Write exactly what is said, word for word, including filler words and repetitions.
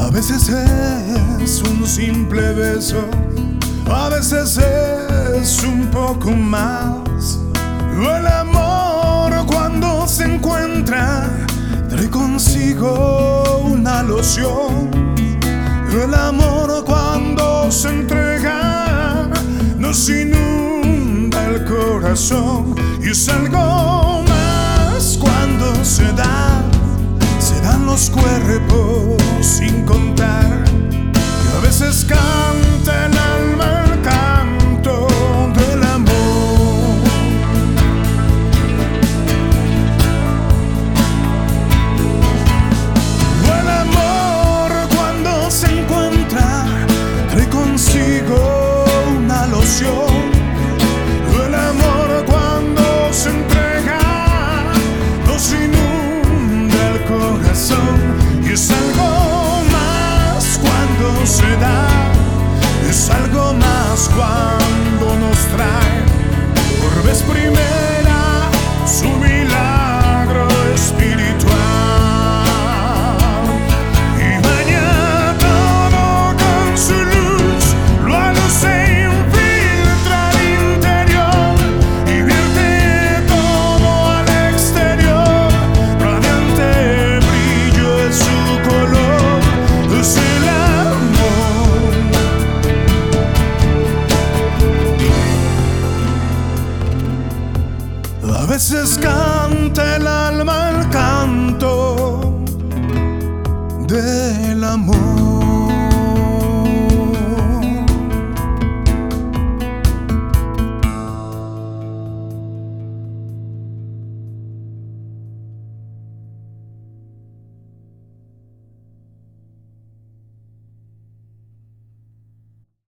A veces es un simple beso, a veces es un poco más. El amor cuando se encuentra trae consigo una loción. El amor cuando se entrega nos inunda el corazón. Y es algo más cuando se da, se dan los cuerpos sin contar. Y a veces canta el alma el canto del amor. El amor cuando se encuentra trae consigo una loción. El amor cuando se entrega nos inunda el corazón. Y es algo más cuando se da, es algo más cuando nos trae por vez primera su milagro espiritual. Y baña todo con su luz, luego se infiltra al interior y vierte todo al exterior. Radiante brillo es su color, es el amor. A veces canta el alma el canto del amor.